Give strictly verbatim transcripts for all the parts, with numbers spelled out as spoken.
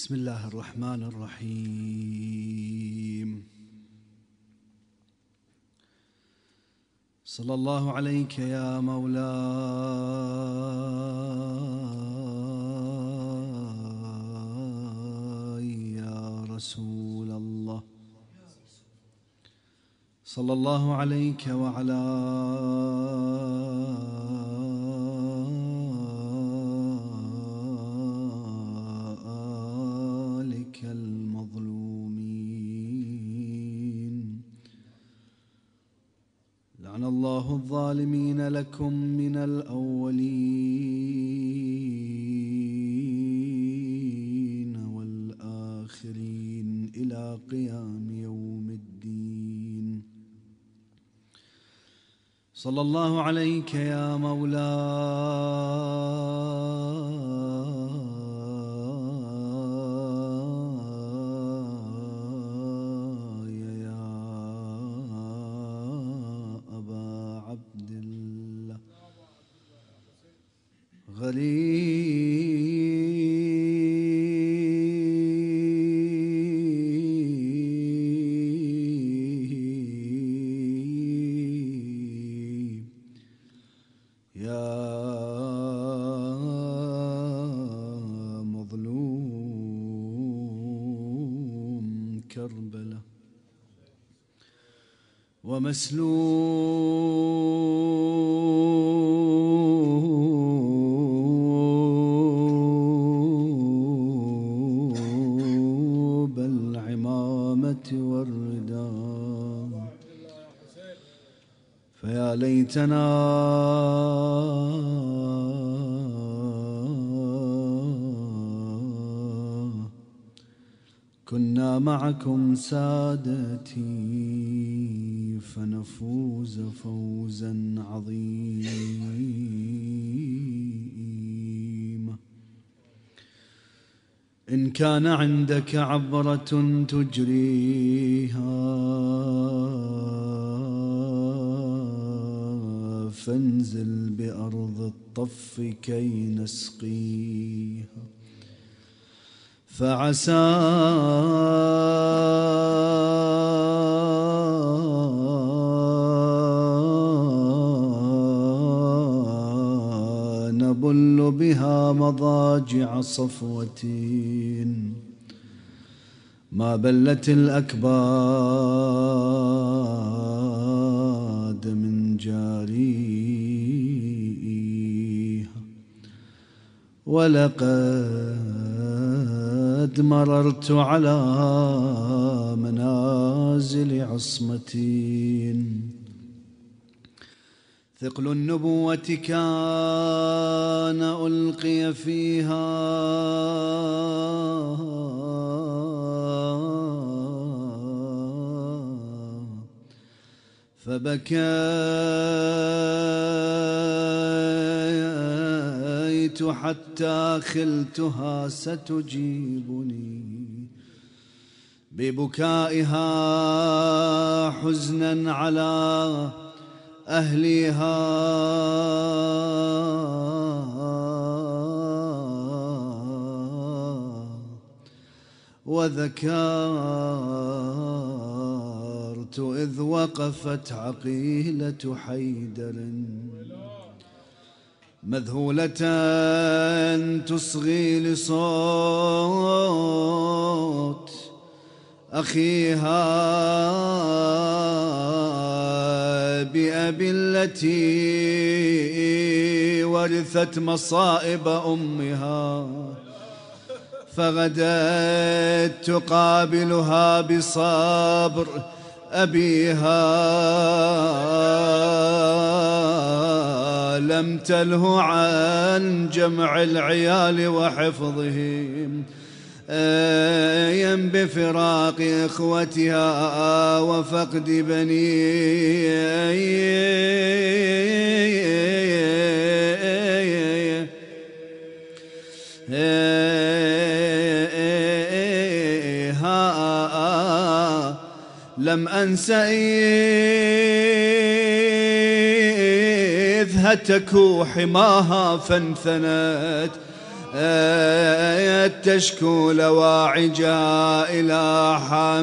بسم الله الرحمن الرحيم. صلى الله عليك يا مولاي يا رسول الله، صلى الله عليك وعلى آلك المظلومين. لعن الله الظالمين لكم من الأولين والآخرين إلى قيام يوم الدين. صلى الله عليك يا مولاي يا أبا عبد الله، غريب يا مظلوم كربلاء، ومسلوب العمامة والرداء. فيا ليتنا كنا معكم سادتي فنفوز فوزا عظيما. إن كان عندك عبرة تجريها فانزل بأرض الطف كي نسقيها، فعسى نبل بها مضاجع صفوة ما بلت الأكباد من جاريها. ولقد مررت على منازل عصمة ثقل النبوة كان ألقي فيها، فبكيت حتى خلتها ستجيبني ببكائها حزنا على أهلها. وذكرت إذ وقفت عقيلة حيدر مذهولة تصغي لصوت أخيها بأبي التي ورثت مصائب أمها، فغدت تقابلها بصبر أبيها. لم تله عن جمع العيال وحفظهم أيم بفراق إخوتها وفقد بنيها. لم أنس إذ هتكوا حماها فانثنت تشكو لواعجها إلى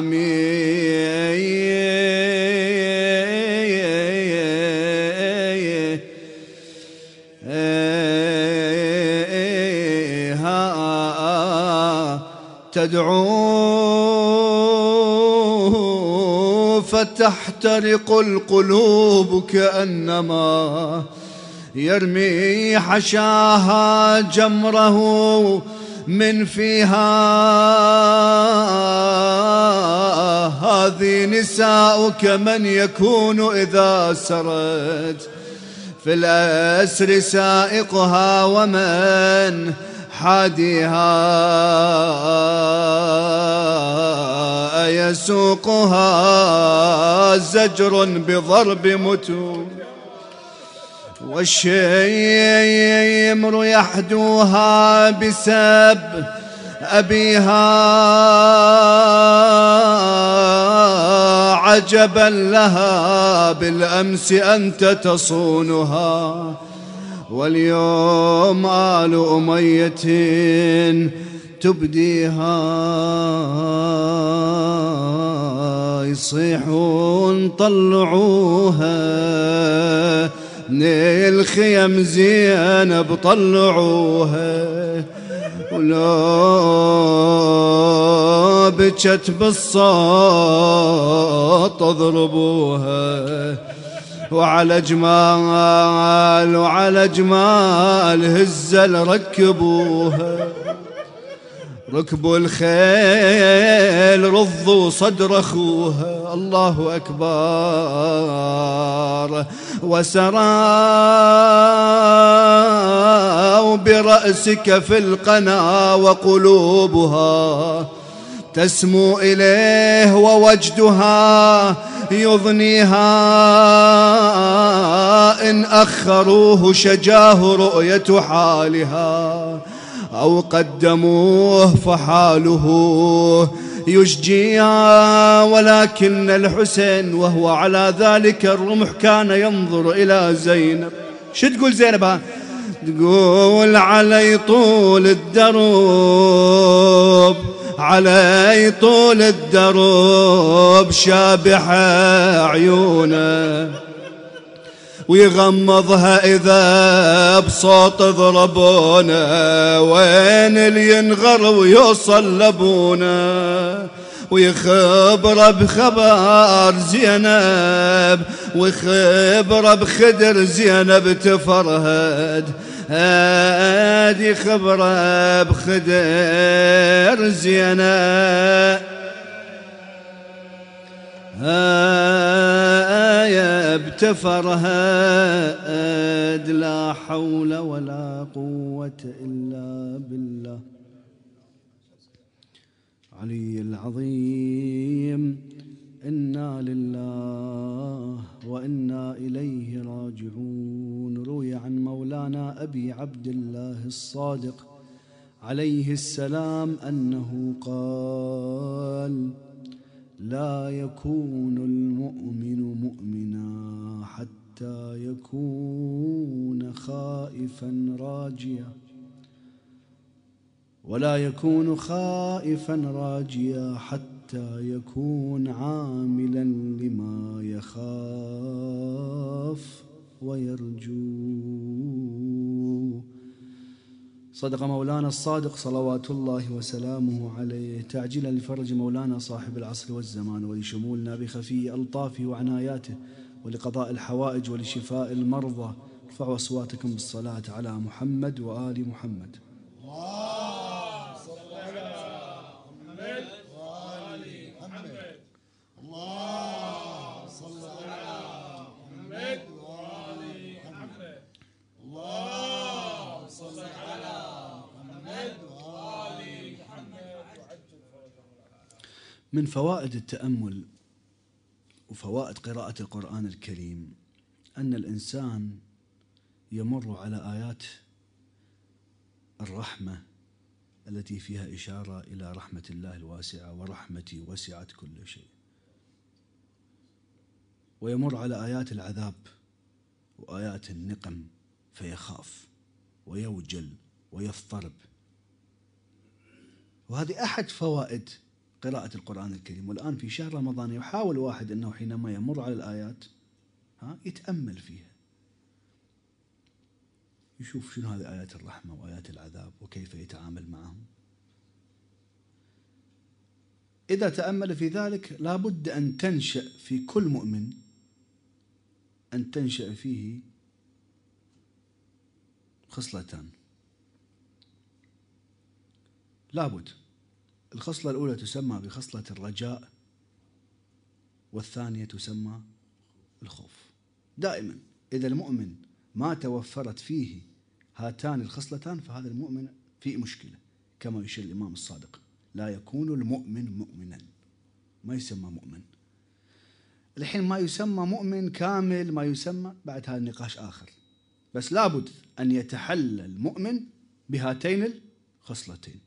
حميها تدعو فتحترق القلوب كأنما يرمي حشاها جمره من فيها. هذه نساؤك من يكون إذا سرت في الأسر سائقها ومن حاديها يسوقها زجر بضرب متون والشيمر يحدوها بسب أبيها. عجبا لها بالأمس أنت تصونها واليوم آل أمية تبديها. يصيحون طلعوها من الخيم زينب طلعوها ولو بجت بالصوت اضربوها. وعلى جمال وعلى جمال هزل ركبوها. ركبوا الخيل رضوا صدر أخوها. الله أكبر. وسروا برأسك في القنا وقلوبها تسمو إليه ووجدها يضنيها. إن أخروه شجاه رؤية حالها أو قدموه فحاله يشجيها. ولكن الحسين وهو على ذلك الرمح كان ينظر إلى زينب. شو تقول زينب ها؟ تقول علي طول الدروب علي طول الدروب شابح عيونه ويغمضها إذا بصوت ضربونا. وين اللي ينغر ويوصل لبونا ويخبر بخبر زينب ويخبر بخدر زينب تفرهد. هادي خبره بخدر زينب آية بتفرهد. لا حول ولا قوة إلا بالله علي العظيم. إنا لله وإنا إليه راجعون. روي عن مولانا أبي عبد الله الصادق عليه السلام أنه قال: لا يكون المؤمن مؤمنا حتى يكون خائفا راجيا ولا يكون خائفا راجيا حتى يكون عاملا لما يخاف ويرجو. صدق مولانا الصادق صلوات الله وسلامه عليه. تعجيلا لفرج مولانا صاحب العصر والزمان ولشمولنا بخفي ألطافه وعناياته ولقضاء الحوائج ولشفاء المرضى. ارفعوا أصواتكم بالصلاة على محمد وآل محمد. اللهم صل على محمد وآل محمد. اللهم صل على محمد وآل محمد. اللهم صل على محمد وآل محمد. من فوائد التأمل وفوائد قراءة القرآن الكريم أن الإنسان يمر على آيات الرحمة التي فيها إشارة إلى رحمة الله الواسعة، ورحمتي وسعت كل شيء، ويمر على آيات العذاب وآيات النقم فيخاف ويوجل ويضطرب وهذه أحد فوائد قراءة القرآن الكريم. والآن في شهر رمضان يحاول واحد أنه حينما يمر على الآيات ها يتأمل فيها، يشوف شنو هذه آيات الرحمة وآيات العذاب وكيف يتعامل معهم. إذا تأمل في ذلك لابد أن تنشأ في كل مؤمن، أن تنشأ فيه خصلتان لابد. الخصلة الأولى تسمى بخصلة الرجاء، والثانية تسمى الخوف. دائما إذا المؤمن ما توفرت فيه هاتان الخصلتان فهذا المؤمن في مشكلة، كما يشير الإمام الصادق: لا يكون المؤمن مؤمنا، ما يسمى مؤمن. الحين ما يسمى مؤمن كامل، ما يسمى، بعد هذا النقاش آخر، بس لابد أن يتحلى المؤمن بهاتين الخصلتين.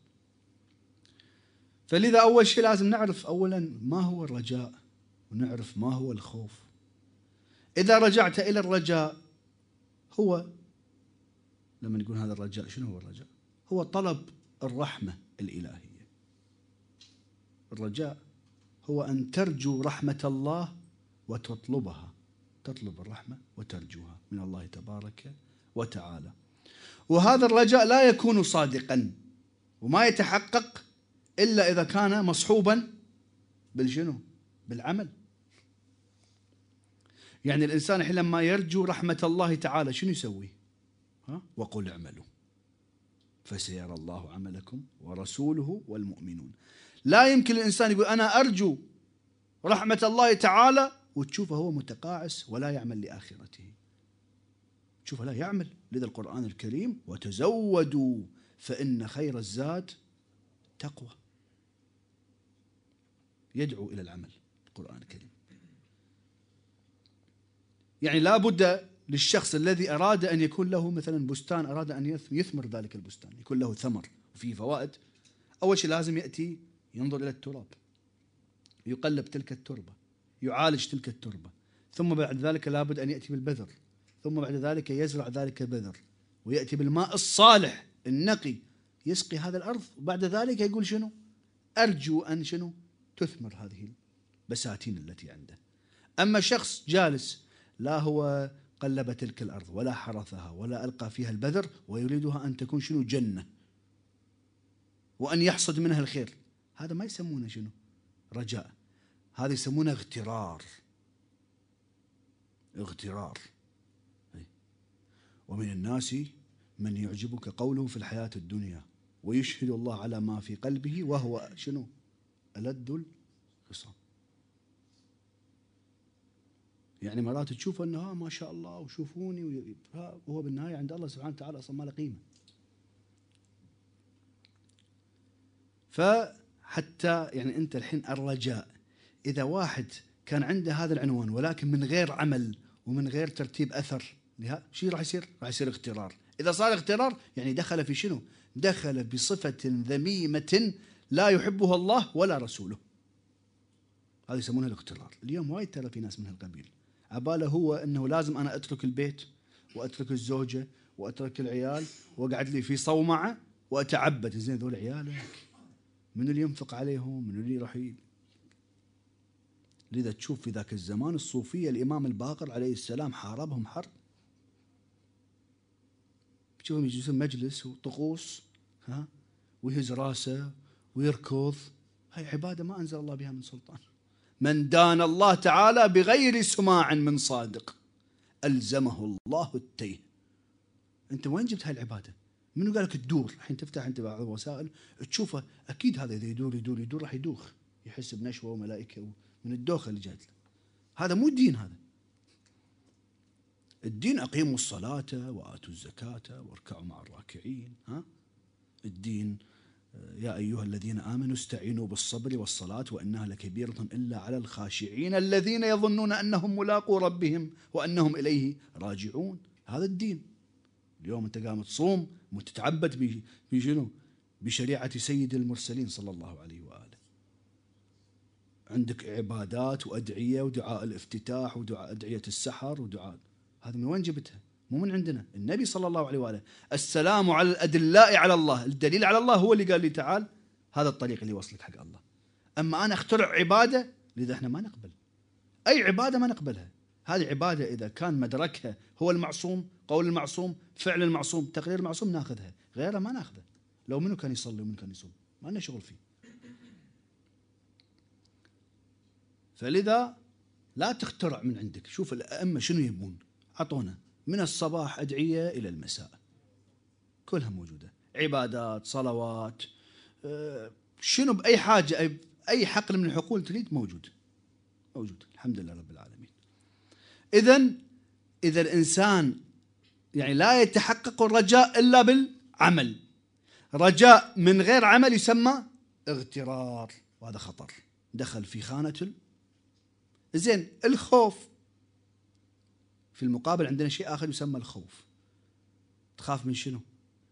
فلذا أول شيء لازم نعرف أولا ما هو الرجاء، ونعرف ما هو الخوف. إذا رجعت إلى الرجاء، هو لما نقول هذا الرجاء، شنو هو الرجاء؟ هو طلب الرحمة الإلهية. الرجاء هو أن ترجو رحمة الله وتطلبها، تطلب الرحمة وترجوها من الله تبارك وتعالى. وهذا الرجاء لا يكون صادقا وما يتحقق إلا إذا كان مصحوبا بالشنو؟ بالعمل. يعني الإنسان الحين لما يرجو رحمة الله تعالى شنو يسوي؟ ها؟ وقل اعملوا فسيرى الله عملكم ورسوله والمؤمنون. لا يمكن الإنسان يقول أنا أرجو رحمة الله تعالى وتشوفه هو متقاعس ولا يعمل لآخرته، تشوفه لا يعمل. لذا القرآن الكريم: وتزودوا فإن خير الزاد تقوى. يدعو إلى العمل القرآن الكريم. يعني لا بد للشخص الذي أراد أن يكون له مثلا بستان، أراد أن يثمر ذلك البستان، يكون له ثمر وفيه فوائد، أول شيء لازم يأتي ينظر إلى التراب، يقلب تلك التربة، يعالج تلك التربة، ثم بعد ذلك لابد أن يأتي بالبذر، ثم بعد ذلك يزرع ذلك البذر، ويأتي بالماء الصالح النقي يسقي هذا الأرض، وبعد ذلك يقول شنو؟ أرجو أن شنو؟ تثمر هذه البساتين التي عنده. أما شخص جالس لا هو قلب تلك الأرض ولا حرثها ولا ألقى فيها البذر ويريدها أن تكون شنو؟ جنة، وأن يحصد منها الخير، هذا ما يسمونه شنو؟ رجاء، هذا يسمونه اغترار. اغترار. ومن الناس من يعجبك قوله في الحياة الدنيا ويشهد الله على ما في قلبه وهو شنو؟ ألد الخصام. يعني مرات تشوف أنه ما شاء الله وشوفوني، وهو بالنهاية عند الله سبحانه وتعالى أصلا ما له قيمة. فحتى يعني أنت الحين الرجاء، إذا واحد كان عنده هذا العنوان ولكن من غير عمل ومن غير ترتيب أثر لها، شيء راح يصير؟ راح يصير اغترار. إذا صار اغترار يعني دخل في شنو؟ دخل بصفة ذميمة لا يحبها الله ولا رسوله. هذا يسمونه الاغترار. اليوم وايد ترى في ناس من هالقبيل، عباله هو أنه لازم أنا أترك البيت وأترك الزوجة وأترك العيال وأقعد لي في صومعة وأتعبد. زين ذول عيالك من اللي ينفق عليهم؟ من اللي راح ي... لذا تشوف في ذاك الزمان الصوفية الإمام الباقر عليه السلام حاربهم حرب، تشوفهم يجلسون مجلس وطقوس، ها، ويهز راسه ويركض. هاي عبادة ما أنزل الله بها من سلطان. من دان الله تعالى بغير سماع من صادق ألزمه الله التيه. أنت وين جبت هاي العبادة؟ منو قال لك تدور؟ الحين تفتح أنت بعض الوسائل تشوفه، أكيد هذا إذا يدور يدور يدور راح يدوخ، يحس بنشوة وملائكة من الدوخة اللي جات له. هذا مو الدين. هذا الدين أقيموا الصلاة وآتوا الزكاة واركعوا مع الراكعين. ها الدين يا أيها الذين آمنوا استعينوا بالصبر والصلاة وإنها لكبيرة إلا على الخاشعين الذين يظنون أنهم ملاقو ربهم وأنهم إليه راجعون. هذا الدين. اليوم أنت قام تصوم وتتعبد بشنو؟ بشريعة سيد المرسلين صلى الله عليه وآله. عندك عبادات وأدعية ودعاء الافتتاح ودعاء أدعية السحر ودعاء، هذا من وين جبتها؟ مو من عندنا. النبي صلى الله عليه وآله: السلام على الأدلاء على الله. الدليل على الله هو اللي قال لي تعال هذا الطريق اللي يوصلك حق الله. أما أنا أخترع عبادة، لذا إحنا ما نقبل أي عبادة، ما نقبلها. هذه عبادة إذا كان مدركها هو المعصوم، قول المعصوم، فعل المعصوم، تقرير المعصوم، ناخذها، غيرها ما ناخذه. لو منو كان يصلي ومنو كان يصوم ما لنا شغل فيه. فلذا لا تخترع من عندك. شوف الأئمة شنو يبون، عطونا من الصباح أدعية إلى المساء، كلها موجودة، عبادات، صلوات، أه شنو بأي حاجة، أي, أي حقل من الحقول تريد موجود موجود. الحمد لله رب العالمين. إذن إذا الإنسان يعني لا يتحقق الرجاء إلا بالعمل، رجاء من غير عمل يسمى اغترار، وهذا خطر، دخل في خانة ال... زين. الخوف في المقابل عندنا شيء آخر يسمى الخوف. تخاف من شنو؟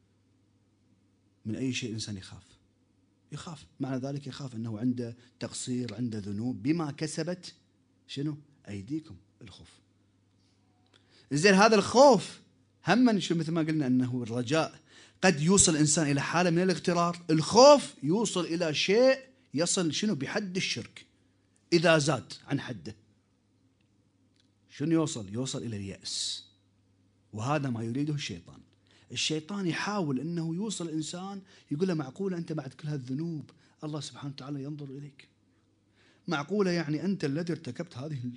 من أي شيء الإنسان يخاف يخاف معنى ذلك يخاف أنه عنده تقصير، عنده ذنوب، بما كسبت شنو؟ أيديكم. الخوف. زين هذا الخوف هم شو مثل ما قلنا أنه الرجاء قد يوصل الإنسان إلى حالة من الاغترار، الخوف يوصل إلى شيء يصل شنو؟ بحد الشرك إذا زاد عن حده. شنو يوصل؟ يوصل إلى اليأس، وهذا ما يريده الشيطان. الشيطان يحاول أنه يوصل الإنسان، يقول له معقولة أنت بعد كل هالذنوب الله سبحانه وتعالى ينظر إليك؟ معقولة يعني أنت الذي ارتكبت هذه ال...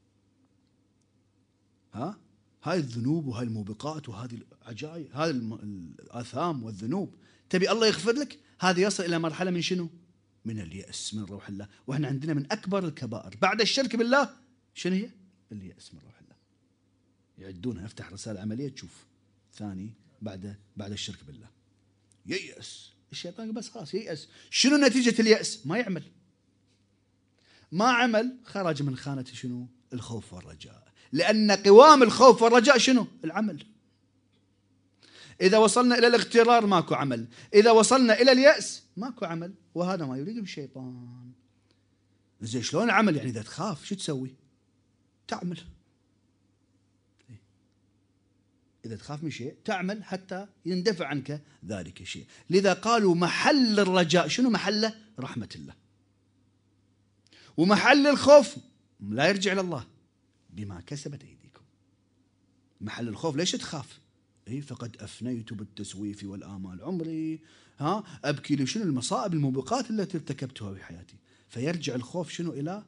ها هاي الذنوب وهاي الموبقات وهذه العجائب، هذه الآثام والذنوب، تبي الله يغفر لك؟ هذا يصل إلى مرحلة من شنو؟ من اليأس من روح الله. وإحنا عندنا من أكبر الكبائر بعد الشرك بالله شنو هي؟ اليأس من روح الله. يعدونها، افتح رسالة عملية تشوف. ثاني بعد بعد الشرك بالله ييأس الشيطان، بس خلاص ييأس. شنو نتيجة اليأس؟ ما يعمل، ما عمل، خرج من خانة شنو؟ الخوف والرجاء. لأن قوام الخوف والرجاء شنو؟ العمل. إذا وصلنا إلى الاغترار ماكو عمل، إذا وصلنا إلى اليأس ماكو عمل، وهذا ما يريده الشيطان. زين شلون العمل؟ يعني إذا تخاف شو تسوي؟ تعمل. إذا تخاف من شيء تعمل حتى يندفع عنك ذلك الشيء. لذا قالوا محل الرجاء شنو محله؟ رحمة الله. ومحل الخوف لا يرجع إلى الله، بما كسبت أيديكم. محل الخوف ليش تخاف؟ إيه فقد أفنيت بالتسويف والآمال عمري، ها أبكي لشنو؟ المصائب الموبقات التي ارتكبتها في حياتي. فيرجع الخوف شنو؟ إلى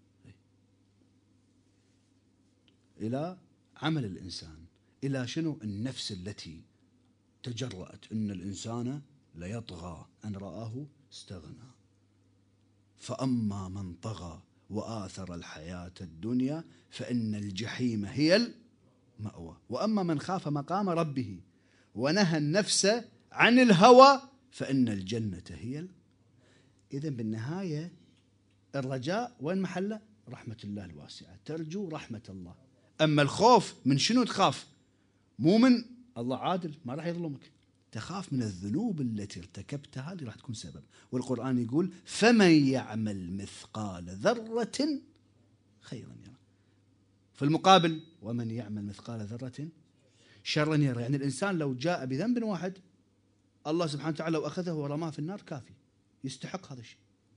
إلى عمل الإنسان، إلى شنو؟ النفس التي تجرأت أن الإنسان ليطغى أن رآه استغنى. فأما من طغى وآثر الحياة الدنيا فإن الجحيم هي المأوى، وأما من خاف مقام ربه ونهى النفس عن الهوى فإن الجنة هي ال... إذن بالنهاية الرجاء وين محله؟ رحمة الله الواسعة، ترجو رحمة الله. أما الخوف من شنو تخاف؟ مو من الله عادل ما راح يظلمك، تخاف من الذنوب التي ارتكبتها اللي راح تكون سبب. والقرآن يقول فمن يعمل مثقال ذرة خيرا يرى. في المقابل ومن يعمل مثقال ذرة شرا يرى. يعني الإنسان لو جاء بذنب واحد الله سبحانه وتعالى لو أخذه ورماه في النار كافي، يستحق هذا الشيء.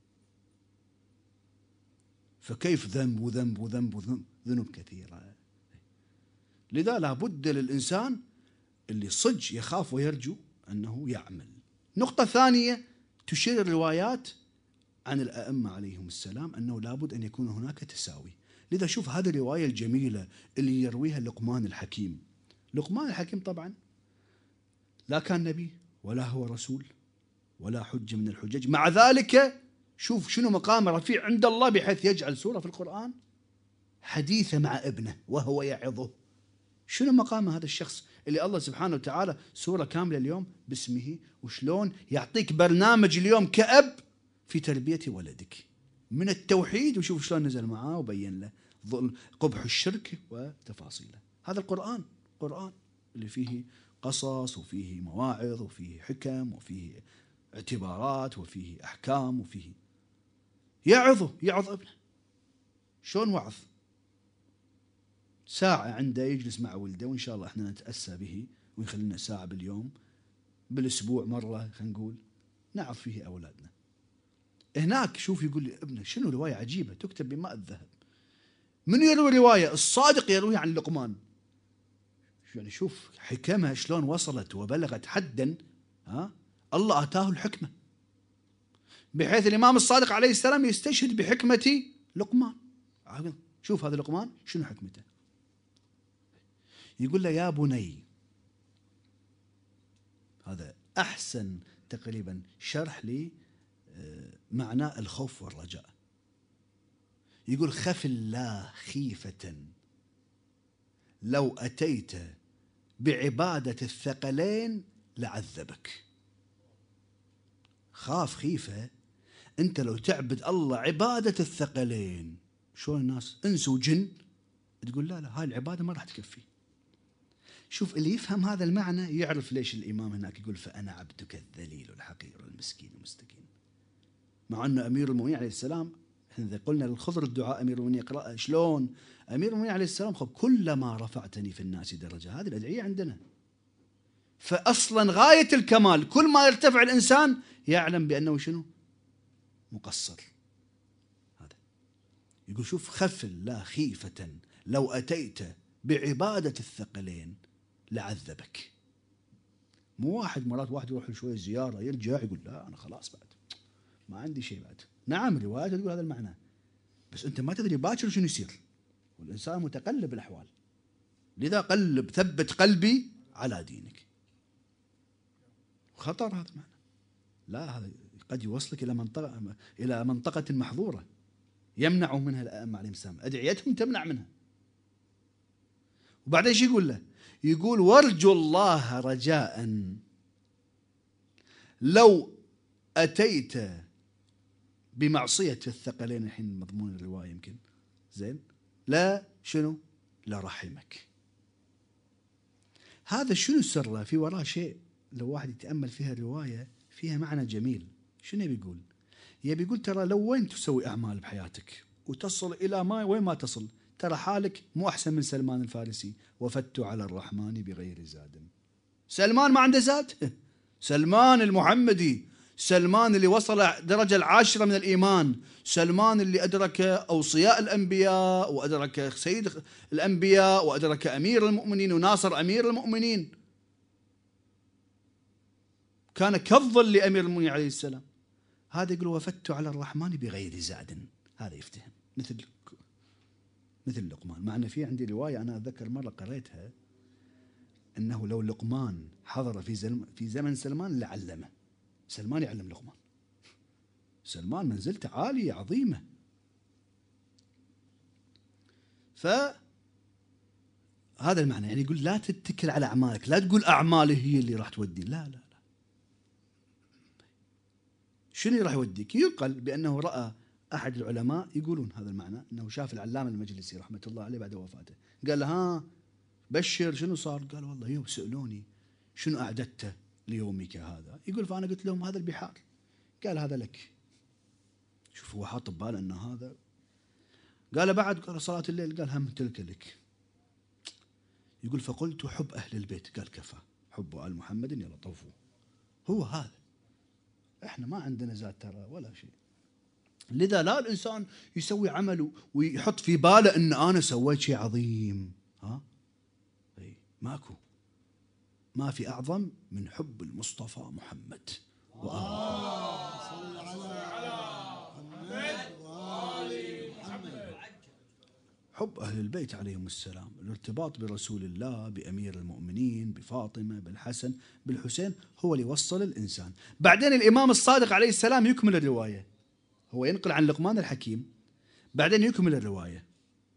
فكيف ذنب وذنب وذنب وذنب ذنوب كثيرة. لذا لابد للإنسان اللي صج يخاف ويرجو أنه يعمل. نقطة ثانية تشير الروايات عن الأئمة عليهم السلام أنه لابد أن يكون هناك تساوي. لذا شوف هذه الرواية الجميلة اللي يرويها لقمان الحكيم. لقمان الحكيم طبعا لا كان نبي ولا هو رسول ولا حجة من الحجج، مع ذلك شوف شنو مقام رفيع عند الله بحيث يجعل سورة في القرآن حديثة مع ابنه وهو يعظه. شنو مقام هذا الشخص اللي الله سبحانه وتعالى سورة كاملة اليوم باسمه، وشلون يعطيك برنامج اليوم كأب في تربية ولدك من التوحيد، وشوف شلون نزل معاه وبين له قبح الشرك وتفاصيله. هذا القرآن، قرآن اللي فيه قصص وفيه مواعظ وفيه حكم وفيه اعتبارات وفيه أحكام وفيه يعظه، يعظ ابنه. شلون وعظ؟ ساعة عنده يجلس مع ولده، وإن شاء الله احنا نتأسى به ويخلينا ساعة باليوم بالأسبوع مرة خلينا نقول نعظ فيه أولادنا. هناك شوف يقول لي ابنه شنو رواية عجيبة تكتب بماء الذهب. من يروي رواية؟ الصادق يرويها عن لقمان. يعني شوف حكمها شلون وصلت وبلغت حدا، ها الله آتاه الحكمة، بحيث الإمام الصادق عليه السلام يستشهد بحكمة لقمان. شوف هذا لقمان شنو حكمته. يقول له يا بني، هذا أحسن تقريبا شرح لي معنى الخوف والرجاء. يقول خف الله خيفة لو أتيت بعبادة الثقلين لعذبك. خاف خيفة أنت لو تعبد الله عبادة الثقلين. شو الناس إنس وجن تقول لا لا هاي العبادة ما راح تكفي. شوف اللي يفهم هذا المعنى يعرف ليش الإمام هناك يقول فأنا عبدك الذليل الحقير المسكين المستكين. مع أنه أمير المؤمنين عليه السلام إذا قلنا للخضر الدعاء أمير المؤمنين يقرأ شلون؟ أمير المؤمنين عليه السلام خب كلما رفعتني في الناس درجة. هذه الأدعية عندنا. فأصلا غاية الكمال كل ما يرتفع الإنسان يعلم بأنه شنو؟ مقصر. هذا يقول شوف خف الله خيفة لو أتيت بعبادة الثقلين لعذبك. مو واحد مرات واحد يروح شوية زيارة يرجع يقول لا أنا خلاص بعد ما عندي شيء بعد. نعم رواية تقول هذا المعنى، بس أنت ما تدري باكر شنو يصير، والإنسان متقلب الأحوال. لذا قلب ثبت قلبي على دينك. خطر هذا المعنى. لا هذا قد يوصلك إلى منطقة إلى منطقة محظورة يمنع منها الأئمة عليهم السلام، أدعيتهم تمنع منها. وبعدين شو يقول له؟ يقول وارجو الله رجاء لو أتيت بمعصية الثقلين. الحين مضمون الرواية يمكن زين لا شنو لا رحمك. هذا شنو سره؟ في وراه شيء لو واحد يتأمل فيها الرواية فيها معنى جميل. شنو بيقول؟ يبي يقول ترى لو وين تسوي أعمال بحياتك وتصل إلى ما وين ما تصل، ترى حالك مو أحسن من سلمان الفارسي. وفدت على الرحمن بغير زاد. سلمان ما عنده زاد. سلمان المحمدي، سلمان اللي وصل درجة العاشرة من الإيمان، سلمان اللي أدرك أوصياء الأنبياء وأدرك سيد الأنبياء وأدرك أمير المؤمنين وناصر أمير المؤمنين، كان كالظل لأمير المؤمنين عليه السلام. هذا يقول وفدت على الرحمن بغير زاد. هذا يفتهم مثل مثل لقمان. مع أن في عندي رواية أنا أتذكر مرة قريتها أنه لو لقمان حضر في في زمن سلمان لعلمه. سلمان يعلم لقمان. سلمان منزلته عالية عظيمة. فهذا المعنى يعني يقول لا تتكل على أعمالك، لا تقول أعمالي هي اللي راح تودي. لا لا لا. شنو راح يوديك؟ يقال بأنه رأى أحد العلماء يقولون هذا المعنى، أنه شاف العلامة المجلسي رحمة الله عليه بعد وفاته، قال له ها بشر شنو صار؟ قال والله يوم سألوني شنو أعددته ليومك هذا، يقول فأنا قلت لهم هذا البحار. قال هذا لك. شوف هو حاط بباله أن هذا. قال بعد قال صلاة الليل، قال هم تلك لك. يقول فقلت حب أهل البيت، قال كفى حب آل محمد يلا طوفوا. هو هذا. احنا ما عندنا زاد ترى ولا شيء. لذا لا الإنسان يسوي عمل ويحط في باله أن أنا سويت شيء عظيم. ها اي ماكو. ما في أعظم من حب المصطفى محمد وآله. صل على محمد وآل محمد. حب أهل البيت عليهم السلام، الارتباط برسول الله، بأمير المؤمنين، بفاطمة، بالحسن، بالحسين، هو اللي وصل الإنسان. بعدين الإمام الصادق عليه السلام يكمل الرواية. هو ينقل عن لقمان الحكيم، بعدين يكمل الرواية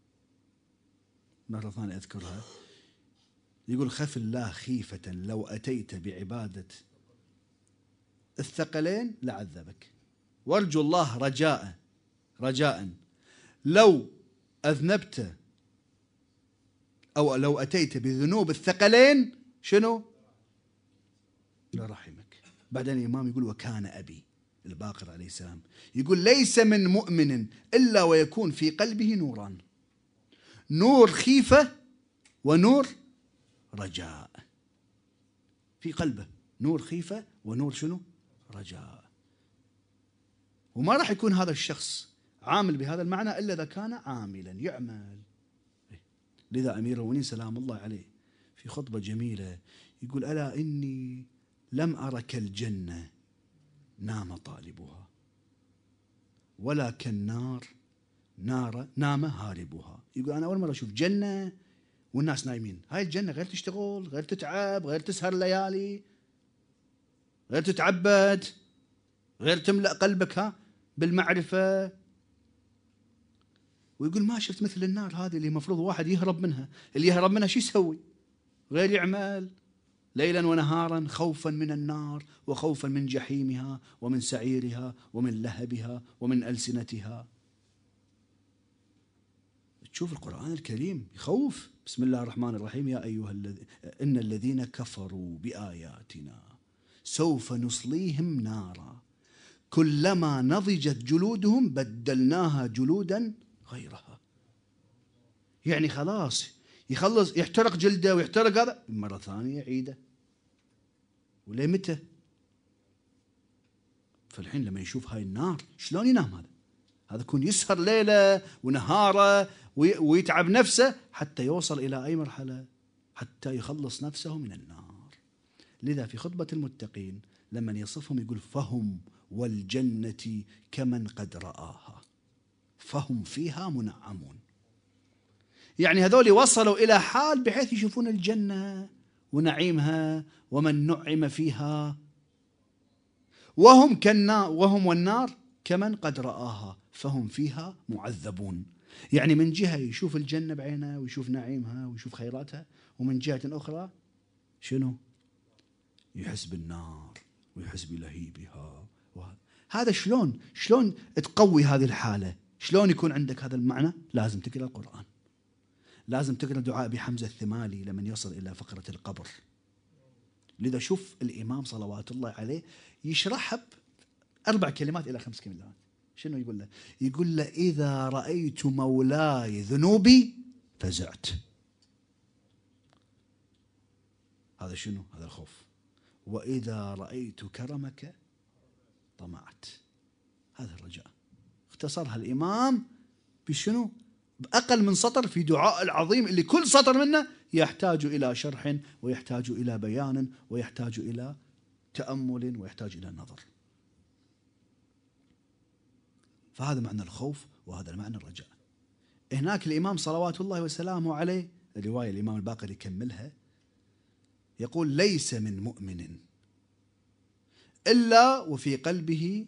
مرة ثانية أذكرها. يقول خف الله خيفة لو أتيت بعبادة الثقلين لعذبك، وارجو الله رجاء رجاء لو أذنبت أو لو أتيت بذنوب الثقلين شنو لرحمك. بعدين الإمام يقول وكان أبي الباقر عليه السلام يقول ليس من مؤمن إلا ويكون في قلبه نوران، نور خيفة ونور رجاء. في قلبه نور خيفة ونور شنو رجاء. وما راح يكون هذا الشخص عامل بهذا المعنى إلا إذا كان عاملا يعمل. لذا أمير المؤمنين سلام الله عليه في خطبة جميلة يقول: ألا إني لم أرك الجنة نام طالبها، ولا كالنار نار نام هاربها. يقول أنا أول مرة أشوف جنة والناس نايمين. هاي الجنة غير تشتغل، غير تتعب، غير تسهر ليالي، غير تتعبد، غير تملأ قلبك ها بالمعرفة. ويقول ما شفت مثل النار هذه اللي المفروض واحد يهرب منها. اللي يهرب منها شو يسوي؟ غير يعمل ليلا ونهارا خوفا من النار وخوفا من جحيمها ومن سعيرها ومن لهبها ومن ألسنتها. تشوف القرآن الكريم يخوف. بسم الله الرحمن الرحيم: يا أيها الذين إن الذين كفروا بآياتنا سوف نصليهم نارا كلما نضجت جلودهم بدلناها جلودا غيرها. يعني خلاص يخلص يحترق جلده ويحترق هذا مرة ثانية يعيده. وليه متى؟ فالحين لما يشوف هاي النار شلون ينام هذا؟ هذا يكون يسهر ليلة ونهارة ويتعب نفسه حتى يوصل إلى أي مرحلة؟ حتى يخلص نفسه من النار. لذا في خطبة المتقين لما يصفهم يقول: فهم والجنة كمن قد رآها فهم فيها منعمون. يعني هذول وصلوا إلى حال بحيث يشوفون الجنة ونعيمها ومن نعم فيها، وهم كالنار وهم والنار كمن قد رآها فهم فيها معذبون. يعني من جهة يشوف الجنة بعينه ويشوف نعيمها ويشوف خيراتها، ومن جهة أخرى شنو؟ يحس بالنار ويحس بلهيبها. هذا شلون شلون تقوي هذه الحالة؟ شلون يكون عندك هذا المعنى؟ لازم تقرأ القرآن، لازم تقرأ دعاء أبي حمزة الثمالي لمن يصل إلى فقرة القبر. لذا شوف الإمام صلوات الله عليه يشرحها بأربع كلمات إلى خمس كلمات. شنو يقول له؟ يقول له: إذا رأيت مولاي ذنوبي فزعت. هذا شنو؟ هذا الخوف. وإذا رأيت كرمك طمعت. هذا الرجاء. اختصرها الإمام بشنو؟ بأقل من سطر في دعاء العظيم اللي كل سطر منه يحتاج إلى شرح ويحتاج إلى بيان ويحتاج إلى تأمل ويحتاج إلى نظر. فهذا معنى الخوف وهذا معنى الرجاء. هناك الإمام صلوات الله وسلامه عليه الرواية الإمام الباقر يكملها يقول: ليس من مؤمن إلا وفي قلبه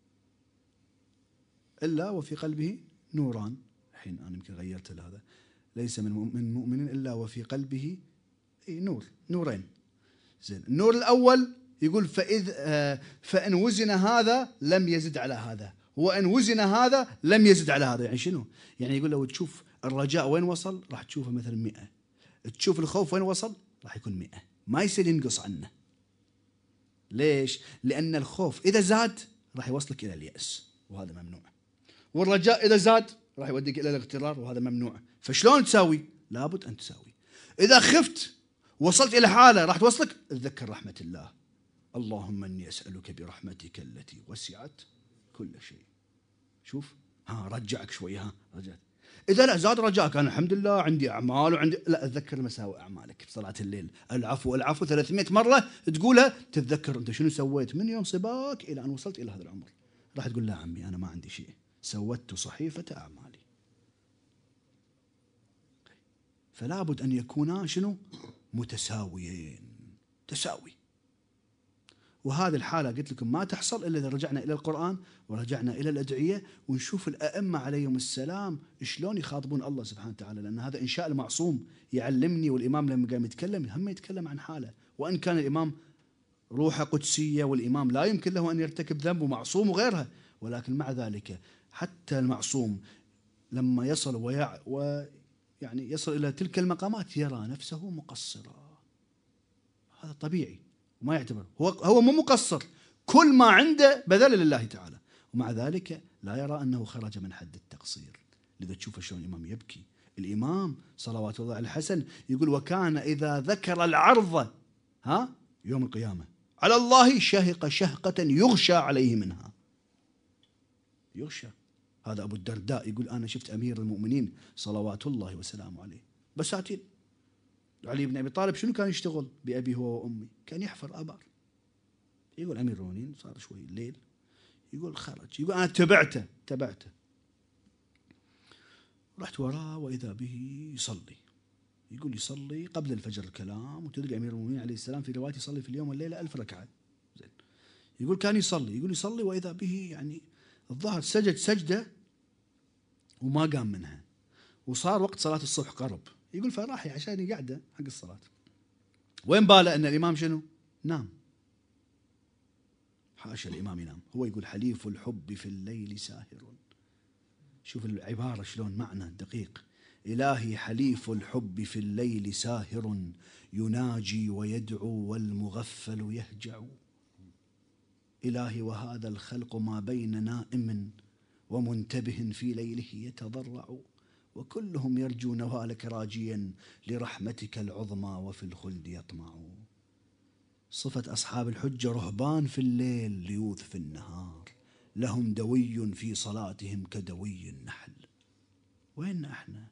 إلا وفي قلبه نوران. الحين أنا يمكن غيرت هذا. ليس من مؤمن مؤمن إلا وفي قلبه نور نورين. زين، النور الأول يقول: فإذ فإن وزن هذا لم يزد على هذا، وإن وزن هذا لم يزد على هذا. يعني شنو؟ يعني يقول لو تشوف الرجاء وين وصل راح تشوفه مثلا مئة، تشوف الخوف وين وصل راح يكون مئة، ما يصير ينقص عنه. ليش؟ لأن الخوف إذا زاد راح يوصلك إلى اليأس وهذا ممنوع، والرجاء إذا زاد راح يوديك إلى الاغترار وهذا ممنوع. فشلون تساوي؟ لابد أن تساوي. إذا خفت وصلت إلى حالة راح توصلك، تذكر رحمة الله: اللهم إني أسألك برحمتك التي وسعت كل شيء. شوف، ها رجعك شوي، ها رجعت. إذا لا زاد رجاك، أنا الحمد لله عندي أعمال وعندي، لا أتذكر مساوئ أعمالك بصلاة الليل، العفو العفو ثلاثمائة مرة تقولها، تتذكر أنت شنو سويت من يوم صباك إلى أن وصلت إلى هذا العمر. راح تقول: لا عمي أنا ما عندي شيء، سوت صحيفة أعمالي. فلا بد أن يكونا شنو؟ متساويين، تساوي. وهذه الحالة قلت لكم ما تحصل إلا إذا رجعنا إلى القرآن ورجعنا إلى الأدعية ونشوف الأئمة عليهم السلام شلون يخاطبون الله سبحانه وتعالى، لأن هذا إنشاء المعصوم يعلمني. والإمام لما قام يتكلم هم يتكلم عن حاله، وإن كان الإمام روحه قدسية والإمام لا يمكن له أن يرتكب ذنب ومعصوم وغيرها، ولكن مع ذلك حتى المعصوم لما يصل ويع ويعني يصل إلى تلك المقامات يرى نفسه مقصرا. هذا طبيعي وما يعتبر هو هو مو مقصر، كل ما عنده بذل لله تعالى، ومع ذلك لا يرى أنه خرج من حد التقصير. لذا تشوف شلون الإمام يبكي. الإمام صلوات الله على الحسن يقول: وكان إذا ذكر العرض ها يوم القيامة على الله شهق شهقة يغشى عليه منها. يغشى. هذا أبو الدرداء يقول أنا شفت أمير المؤمنين صلوات الله وسلامه عليه بساتين. علي بن أبي طالب شنو كان يشتغل بأبي هو وأمي؟ كان يحفر آبار. يقول أمير المؤمنين صار شوي الليل، يقول خرج، يقول أنا تبعته تبعته رحت وراه وإذا به يصلي. يقول يصلي قبل الفجر الكلام، وتدري أمير المؤمنين عليه السلام في رواية يصلي في اليوم والليلة ألف ركعة. زين. يقول كان يصلي، يقول يصلي وإذا به يعني الظهر سجد سجدة وما قام منها، وصار وقت صلاة الصبح قرب. يقول فراح عشان قاعدة حق الصلاة، وين باله أن الإمام شنو؟ نام. حاشا الإمام ينام، هو يقول حليف الحب في الليل ساهر. شوف العبارة شلون معنى دقيق. إلهي حليف الحب في الليل ساهر، يناجي ويدعو والمغفل يهجع. إلهي وهذا الخلق ما بين نائم ومنتبه في ليله يتضرع، وكلهم يرجو نوالك راجيا لرحمتك العظمى وفي الخلد يطمع. صفة أصحاب الحجة رهبان في الليل ليوث في النهار، لهم دوي في صلاتهم كدوي النحل. وين احنا؟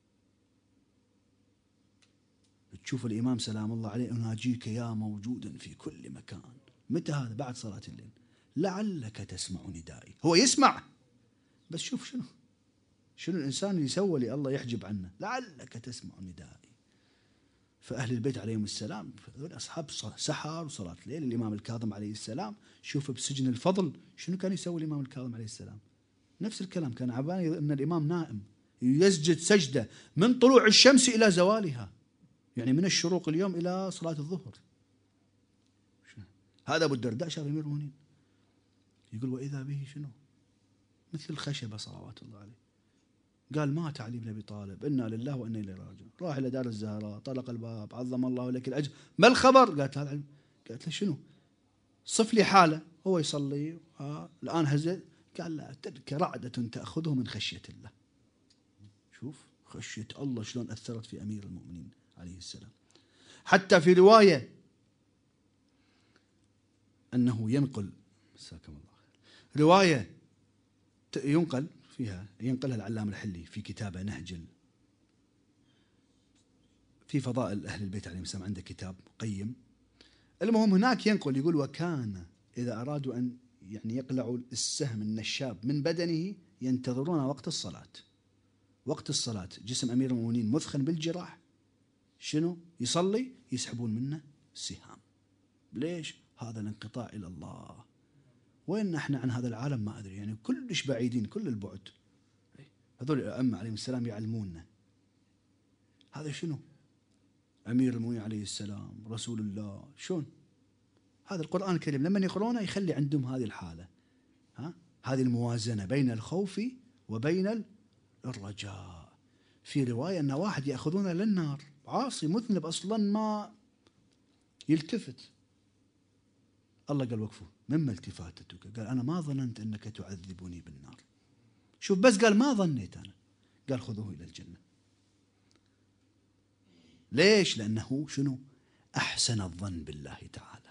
تشوف الإمام سلام الله عليه أناجيك يا موجودا في كل مكان. متى هذا؟ بعد صلاة الليل. لعلك تسمع ندائي. هو يسمع، بس شوف شنو شنو الإنسان يسوى لي الله يحجب عنه. لعلك تسمع ندائي. فأهل البيت عليهم السلام هذول أصحاب سحر وصلاة الليل. الإمام الكاظم عليه السلام شوف بسجن الفضل شنو كان يسوي الإمام الكاظم عليه السلام. نفس الكلام، كان عباني أن الإمام نائم يسجد سجدة من طلوع الشمس إلى زوالها، يعني من الشروق اليوم إلى صلاة الظهر. هذا أبو الدرداء شاف أمير المؤمنين، يقول وإذا به شنو؟ مثل الخشبة صلوات الله عليه. قال مات علي بن أبي طالب، إنا لله وإنا إليه راجعون. راح إلى دار الزهراء، طلق الباب، عظم الله لك الأجر. ما الخبر؟ قالت هذا. قالت له شنو؟ صف لي حاله. هو يصلي آه الآن هزل. قال لا، تلك رعدة تأخذه من خشية الله. شوف خشية الله شلون أثرت في أمير المؤمنين عليه السلام. حتى في رواية أنه ينقل، مساكم الله خير، رواية ينقل فيها ينقلها العلامة الحلي في كتابه نهج في فضائل أهل البيت عليهم السلام، عنده كتاب قيم. المهم هناك ينقل يقول وكان إذا أرادوا أن يعني يقلعوا السهم النشاب من بدنه ينتظرون وقت الصلاة. وقت الصلاة جسم أمير المؤمنين مثخن بالجراح، شنو يصلي؟ يسحبون منه السهام. ليش؟ هذا الانقطاع إلى الله. وين احنا عن هذا العالم؟ ما أدري، يعني كلش بعيدين كل البعد. هذول الأئمة عليهم السلام يعلموننا هذا شنو؟ أمير المؤمنين عليه السلام رسول الله. شلون؟ هذا القرآن الكريم لما يقرونه يخلي عندهم هذه الحالة، ها؟ هذه الموازنة بين الخوف وبين الرجاء. في رواية أن واحد يأخذونه للنار عاصي مذنب أصلا ما يلتفت. الله قال وقفوا، مما التفاتتك؟ قال أنا ما ظننت أنك تعذبني بالنار. شوف بس قال ما ظنيت أنا، قال خذوه إلى الجنة. ليش؟ لأنه شنو؟ أحسن الظن بالله تعالى.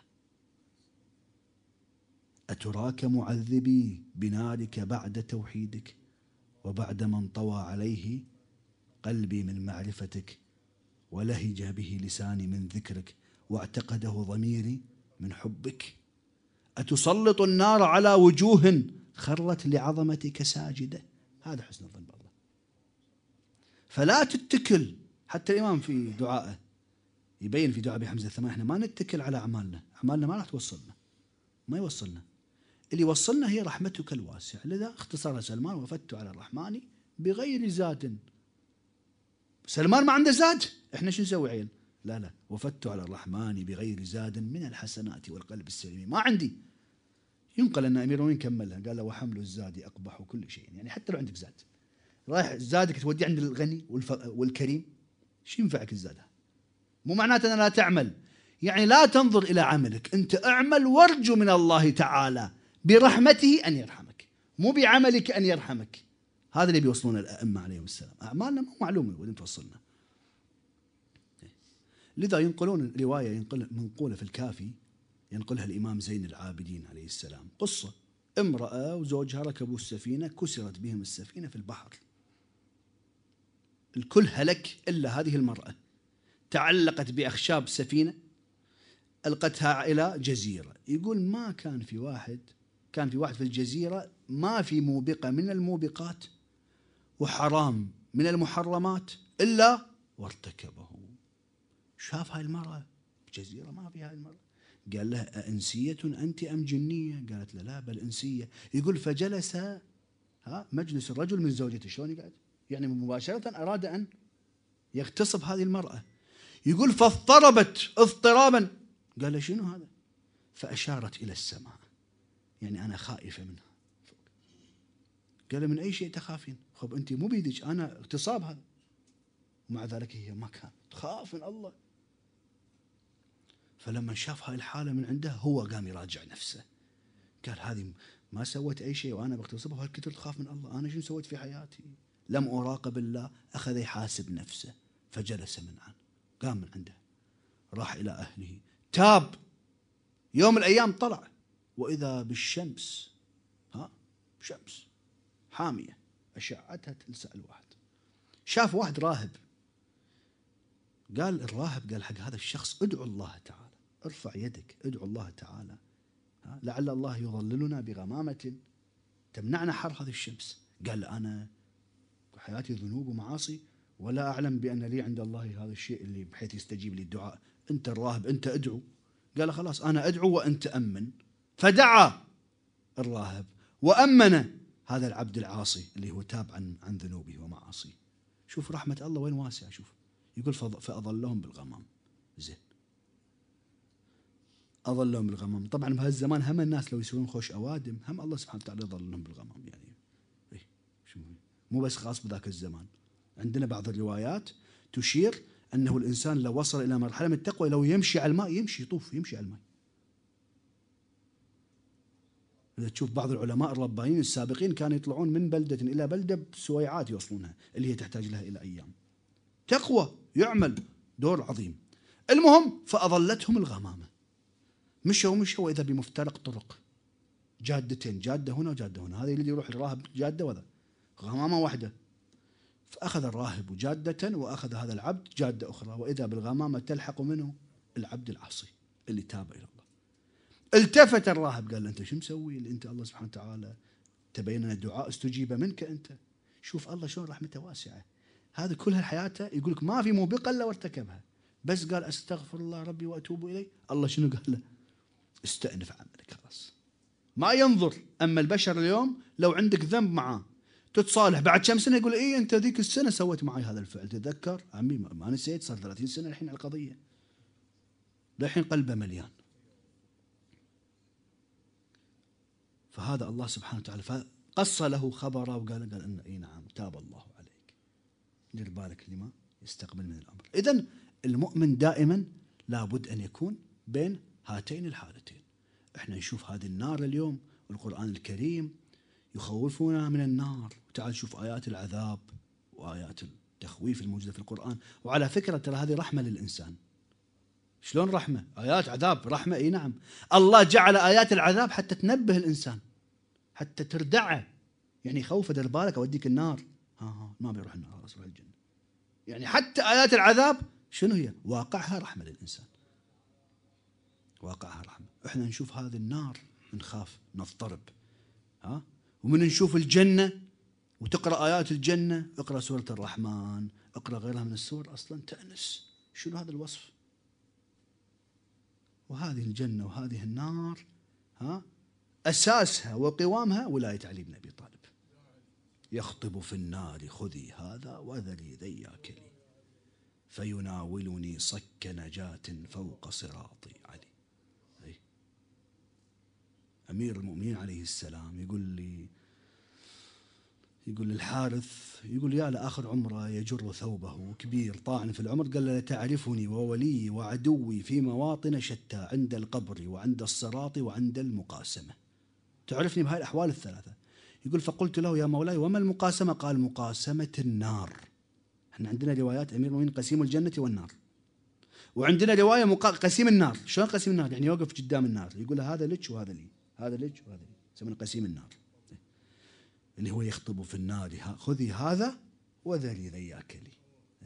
أتراك معذبي بنارك بعد توحيدك، وبعد من طوى عليه قلبي من معرفتك، ولهج به لساني من ذكرك، واعتقده ضميري من حبك. أتسلط النار على وجوه خرت لعظمتك ساجدة. هذا حسن الظن بالله. فلا تتكل. حتى الإمام في دعائه يبين في دعاء أبي حمزة الثمان احنا ما نتكل على أعمالنا، أعمالنا ما راح توصلنا، ما يوصلنا. اللي يوصلنا هي رحمتك الواسعة. لذا اختصرها سلمان وفدت على الرحمن بغير زاد. سلمان ما عنده زاد، احنا شو نسوي عيل؟ لا لا، وفدت على الرحمن بغير زاد من الحسنات والقلب السليم. ما عندي. ينقل أن أمير المؤمنين كملها قال له وحمل الزاد أقبح كل شيء. يعني حتى لو عندك زاد رايح زادك تودي عند الغني والكريم، شو ينفعك الزاد؟ مو معناته أن لا تعمل، يعني لا تنظر إلى عملك، أنت اعمل وارجو من الله تعالى برحمته أن يرحمك، مو بعملك أن يرحمك. هذا اللي بيوصلون الأئمة عليهم السلام. أعمالنا مو معلومة وين توصلنا. لذا ينقلون رواية ينقل منقولة في الكافي، ينقلها الإمام زين العابدين عليه السلام، قصة امرأة وزوجها ركبوا السفينة، كسرت بهم السفينة في البحر، الكل هلك إلا هذه المرأة، تعلقت بأخشاب سفينة ألقتها إلى جزيرة. يقول ما كان في واحد كان في واحد في الجزيرة ما في موبقة من الموبقات وحرام من المحرمات إلا وارتكبه. شاف هاي المرأة بجزيرة ما في هاي المرأة، قال لها أإنسية أنت أم جنية؟ قالت له لا بل إنسية. يقول فجلس ها مجلس الرجل من زوجته، شلون يقعد؟ يعني مباشرة أراد أن يغتصب هذه المرأة. يقول فاضطربت اضطرابا، قال له شنو هذا؟ فأشارت إلى السماء، يعني أنا خائفة منها. قال من أي شيء تخافين؟ خب أنت مو بيدك، أنا اغتصاب هذا. ومع ذلك هي ما كانت تخاف من الله. فلما شاف هاي الحالة من عنده هو قام يراجع نفسه، قال هذه ما سوت أي شيء وأنا بغتصبها وهالكثر تخاف من الله، أنا شنو سويت في حياتي؟ لم أراقب الله. أخذ يحاسب نفسه فجلس من عنه، قام من عنده راح إلى أهله، تاب. يوم من الأيام طلع وإذا بالشمس، ها شمس حامية أشعتها تلسع الواحد. شاف واحد راهب، قال الراهب قال حق هذا الشخص ادعو الله تعالى، ارفع يدك ادعو الله تعالى، ها لعل الله يظللنا بغمامة تمنعنا حر هذه الشمس. قال أنا حياتي ذنوب ومعاصي ولا أعلم بأن لي عند الله هذا الشيء اللي بحيث يستجيب لي الدعاء. أنت الراهب أنت ادعو. قال خلاص أنا أدعو وأنت أمن. فدعا الراهب وأمن هذا العبد العاصي اللي هو تاب عن عن ذنوبه ومعاصيه. شوف رحمة الله وين واسعة. شوف يقول فأظلهم بالغمام. زين أظلهم بالغمام. طبعا بهالزمان هم الناس لو يسوون خوش أوادم هم الله سبحانه وتعالى يظلهم بالغمام. يعني إيه شو مو بس خاص بذاك الزمان. عندنا بعض الروايات تشير أنه الإنسان لو وصل إلى مرحلة من التقوى لو يمشي على الماء يمشي يطوف يمشي على الماء. إذا تشوف بعض العلماء الربانيين السابقين كانوا يطلعون من بلدة إلى بلدة بسويعات يوصلونها اللي هي تحتاج لها إلى أيام. تقوى يعمل دور عظيم. المهم فأظلتهم الغمامة. مشوا مشوا وإذا بمفترق طرق، جادتين، جادة هنا وجادة هنا. هذا اللي يروح الراهب جادة وذا غمامة واحدة. فأخذ الراهب جادة وأخذ هذا العبد جادة أخرى، وإذا بالغمامة تلحق منه العبد العاصي اللي تاب إلى الله. التفت الراهب قال له أنت شو مسوي اللي أنت الله سبحانه وتعالى تبين الدعاء استجيب منك أنت. شوف الله شلون رحمته واسعة. هذا كل حياته يقول لك ما في موبقة إلا وارتكبها، بس قال أستغفر الله ربي وأتوب إليه. الله شنو قال له؟ استأنف عملك خلاص، ما ينظر. أما البشر اليوم لو عندك ذنب معاه تتصالح بعد كم سنة يقول إيه أنت ذيك السنة سويت معي هذا الفعل، تذكر عمي ما نسيت، صار ثلاثين سنة الحين على القضية، الحين قلبه مليان. فهذا الله سبحانه وتعالى فقص له خبره وقال قال إن إيه نعم تاب الله عليك. دير بالك لما يستقبل من الأمر. إذن المؤمن دائما لابد أن يكون بين هاتين الحالتين. احنا نشوف هذه النار اليوم والقرآن الكريم يخوفنا من النار، وتعال شوف آيات العذاب وآيات التخويف الموجودة في القرآن. وعلى فكرة ترى هذه رحمة للإنسان. شلون رحمة؟ آيات عذاب رحمة. اي نعم، الله جعل آيات العذاب حتى تنبه الإنسان، حتى تردعه، يعني يخوفه دير بالك أوديك النار، ها ها ما بيروح النار خلاص يروح الجنة. يعني حتى آيات العذاب شنو هي؟ واقعها رحمة للإنسان، واقعها رحمة. احنا نشوف هذه النار نخاف نضطرب، ها. ومن نشوف الجنة وتقرأ آيات الجنة، اقرأ سورة الرحمن، اقرأ غيرها من السور، أصلا تأنس. شنو هذا الوصف؟ وهذه الجنة وهذه النار، ها، أساسها وقوامها ولاية علي بن أبي طالب. يخطب في النار خذي هذا وذلي ذياك لي، فيناولني صك نجاة فوق صراطي علي. أي. أمير المؤمنين عليه السلام يقول لي يقول للحارث، يقول يا لآخر عمره يجر ثوبه كبير طاعن في العمر، قال له تعرفني وولي وعدوي في مواطن شتى، عند القبر وعند الصراط وعند المقاسمة. تعرفني بهاي الأحوال الثلاثة. يقول فقلت له يا مولاي وما المقاسمة؟ قال مقاسمة النار. احنا عندنا روايات أمير المؤمنين قسيم الجنة والنار، وعندنا رواية قسيم النار. شلون قسيم النار؟ يعني يوقف قدام النار يقول له هذا لك وهذا لي، هذا لك وهذا لي. يسمونه قسيم النار، اللي هو يخطب في النار خذي هذا وذري ذياك لي.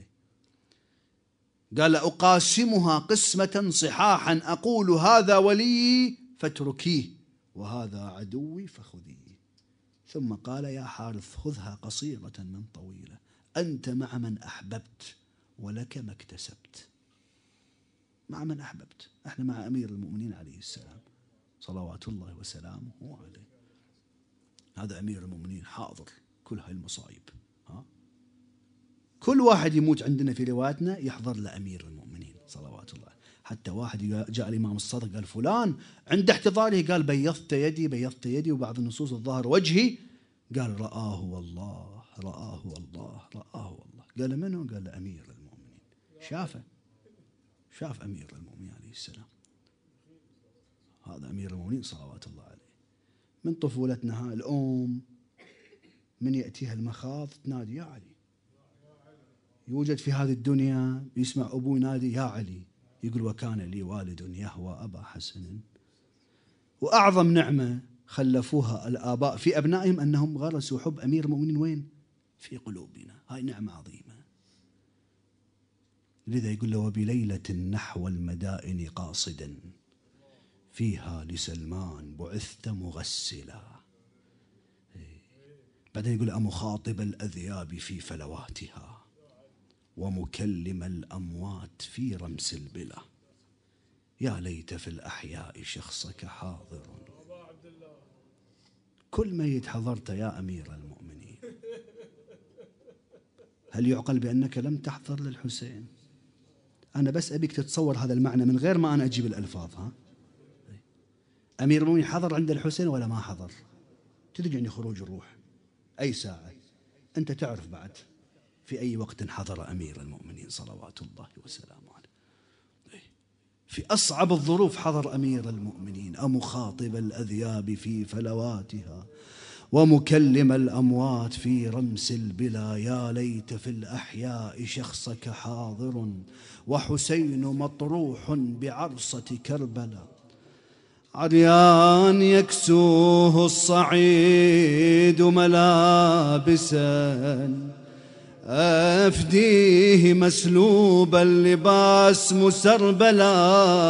قال أقاسمها قسمة صحاحا أقول هذا ولي فاتركيه وهذا عدوي فخذيه. ثم قال يا حارث خذها قصيرة من طويلة، أنت مع من أحببت ولك ما اكتسبت. مع من أحببت، احنا مع أمير المؤمنين عليه السلام صلوات الله وسلامه عليه. هذا أمير المؤمنين حاضر كل هاي المصايب. ها؟ كل واحد يموت عندنا في روايتنا يحضر لأمير المؤمنين صلوات الله. حتى واحد جاء الإمام الصادق قال فلان عند احتضاره قال بيضت يدي بيضت يدي، وبعض النصوص الظاهر وجهي، قال رآه والله رآه والله رآه والله. قال منه؟ قال أمير المؤمنين. شافه، شاف أمير المؤمنين عليه السلام. هذا أمير المؤمنين صلوات الله عليه. من طفولتنا الأم من يأتيها المخاض تنادي يا علي. يوجد في هذه الدنيا يسمع أبوه ينادي يا علي، يقول وكان لي والد يهوى أبا حسن. وأعظم نعمة خلفوها الآباء في أبنائهم أنهم غرسوا حب أمير المؤمنين وين؟ في قلوبنا. هاي نعمة عظيمة. لذا يقول له وبليلة نحو المدائن قاصدا فيها لسلمان بعثت مغسلا. بعدين يقول أمخاطب الأذياب في فلواتها ومكلم الأموات في رمس البلا. يا ليت في الأحياء شخصك حاضر. كل ميت حضرت يا أمير المؤمنين. هل يعقل بأنك لم تحضر للحسين؟ أنا بس أبيك تتصور هذا المعنى من غير ما أنا أجيب الألفاظ. ها؟ أمير المؤمنين حضر عند الحسين ولا ما حضر؟ تدري يعني خروج الروح أي ساعة؟ أنت تعرف بعد في أي وقت حضر أمير المؤمنين صلوات الله وسلامه عليه. في أصعب الظروف حضر أمير المؤمنين. أمخاطب الأذياب في فلواتها ومكلم الأموات في رمس البلا. يا ليت في الأحياء شخصك حاضر وحسين مطروح بعرصة كربلاء. عريان يكسوه الصعيد ملابسا أفديه مسلوب اللباس مسربلا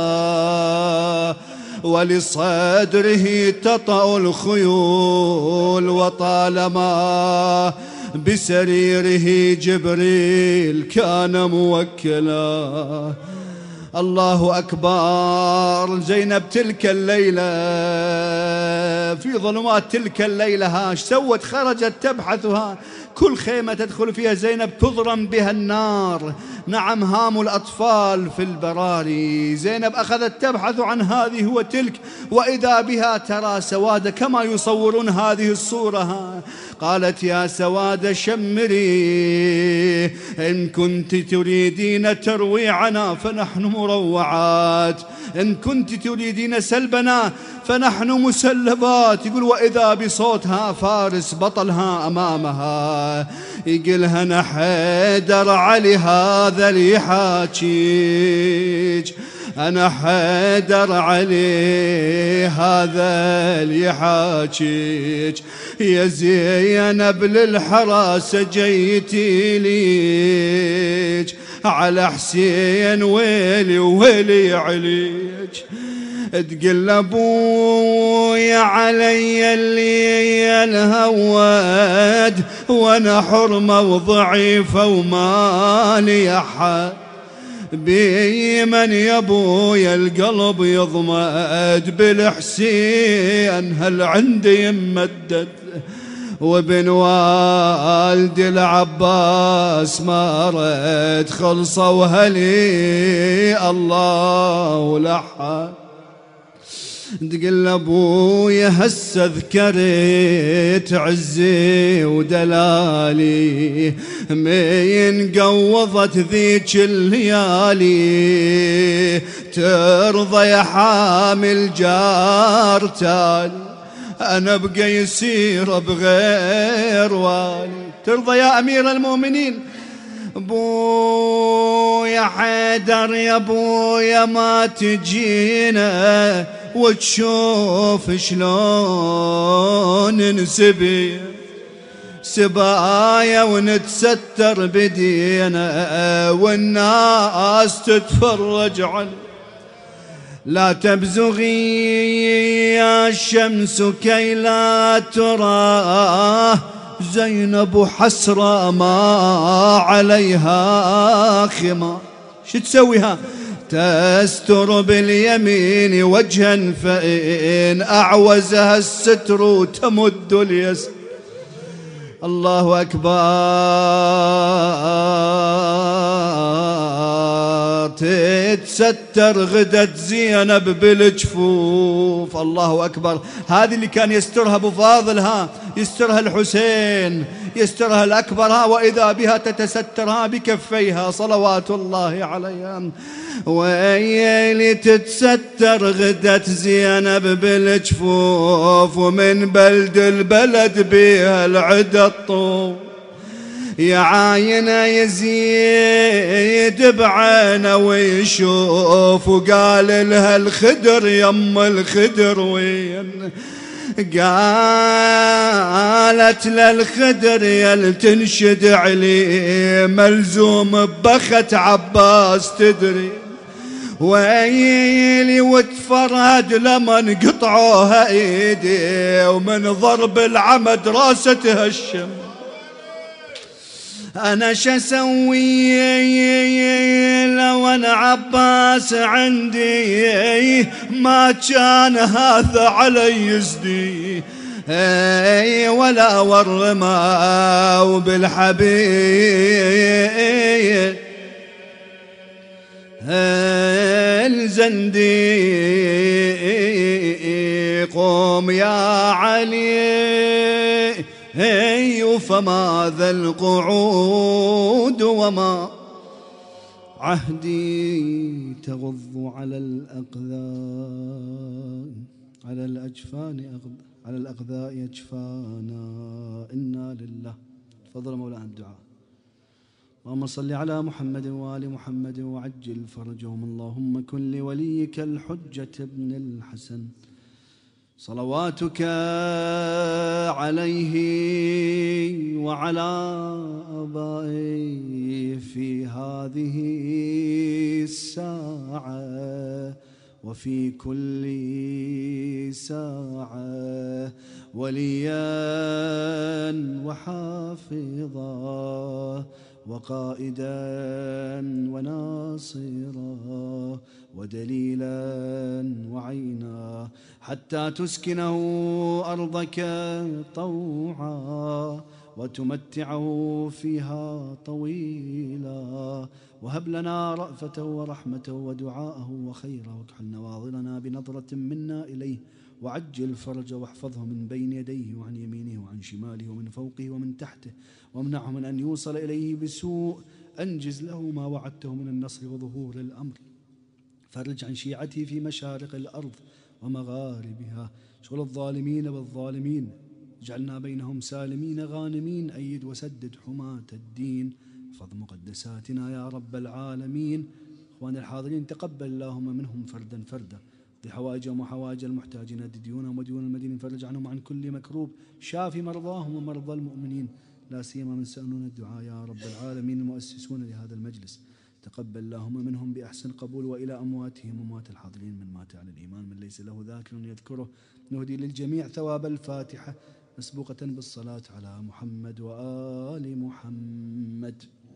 ولصدره تطأ الخيول وطالما بسريره جبريل كان موكلا. الله أكبر. زينب تلك الليلة في ظلمات تلك الليلة هاش سوت؟ خرجت تبحثها، كل خيمة تدخل فيها زينب تضرم بها النار. نعم هام الأطفال في البراري. زينب أخذت تبحث عن هذه وتلك وإذا بها ترى سواد كما يصورون هذه الصورة. قالت يا سواد شمري إن كنت تريدين ترويعنا فنحن مروعات، إن كنت تريدين سلبنا فنحن مسلبات. يقول وإذا بصوتها فارس بطلها أمامها يقولها أنا حيدر علي هذا اللي يحاكيك، أنا حيدر علي هذا اللي يحاكيك. يا زينب للحراسة جيتي ليك على حسين ويلي ويلي عليك. تقل أبويا علي اللي الهواد وانا حرمة وضعيفة ومالي أحد بيمن يا ابويا القلب يضمد بالحسين هل عندي يمدد وابن والدي العباس ما رد خلصوا وهلي الله لحد. تقول ابويا هسه ذكرت عزي ودلالي مين قوضت ذيك الليالي ترضى يا حامل جار تالي أنا بقى يسير بغير والي. ترضى يا أمير المؤمنين؟ بو يا حيدر يا بو يا ما تجينا وتشوف شلون نسبي سبايا ونتستر بدينا والناس تتفرج علي. لا تبزغي يا الشمس كي لا ترى زينب حسرة ما عليها خمار. شو تسويها؟ تستر باليمين وجها فإن أعوزها الستر تمد اليسر. الله أكبر. تتستر غدت زينب بالجفوف. الله أكبر. هذه اللي كان يسترها أبو فاضل، ها يسترها الحسين، يسترها الأكبر، ها وإذا بها تتسترها بكفيها صلوات الله عليها. ويلي تتستر غدت زينب بالجفوف ومن بلد البلد بها العدى الطوف. يا عاينة يزيد بعينه ويشوف وقال لها الخدر يم الخدر وين. قالت للخدر يل تنشد علي ملزوم ببخت عباس تدري. ويلي وتفرهد لمن قطعوها ايدي ومن ضرب العمد راستها الشم. أنا شسوي لو أنا عباس عندي ما كان هذا علي يزدي ولا ورما وبالحبيب الزندي. قوم يا علي فما ذا القعود وما عهدي تغض على الأقذان على الأجفان على الأقذاء أجفانا. إنا لله. تفضل مولانا الدعاء. اللهم صل على محمد وآل محمد وعجل فرجهم. اللهم كن لوليك الحجة ابن الحسن صلواتك عليه وعلى آبائه في هذه الساعة وفي كل ساعة وليا وحافظا وقائدا وناصرا ودليلا وعينا حتى تسكنه أرضك طوعا وتمتعه فيها طويلا. وهب لنا رأفته ورحمته ودعاءه وخيره واكحل نواظرنا بنظرة منا إليه وعجل فرجه واحفظه من بين يديه وعن يمينه وعن شماله ومن فوقه ومن تحته وامنعه من أن يوصل إليه بسوء. أنجز له ما وعدته من النصر وظهور الأمر. فرج عن شيعته في مشارق الأرض ومغاربها. شغل الظالمين بالظالمين. اجعلنا بينهم سالمين غانمين. أيد وسدد حماة الدين. احفظ مقدساتنا يا رب العالمين. اخواني الحاضرين تقبل اللهم منهم فردا فردا. ذي حوائجهم وحوائج المحتاجين ديونهم وديون المدينين. فرج عنهم عن كل مكروب. شافي مرضاهم ومرضى المؤمنين لا سيما من سألون الدعاء يا رب العالمين. المؤسسون لهذا المجلس تقبل اللهم منهم بأحسن قبول. وإلى أمواتهم أموات الحاضرين من مات على الإيمان من ليس له ذاكر يذكره. نهدي للجميع ثواب الفاتحة مسبوقة بالصلاة على محمد وآل محمد.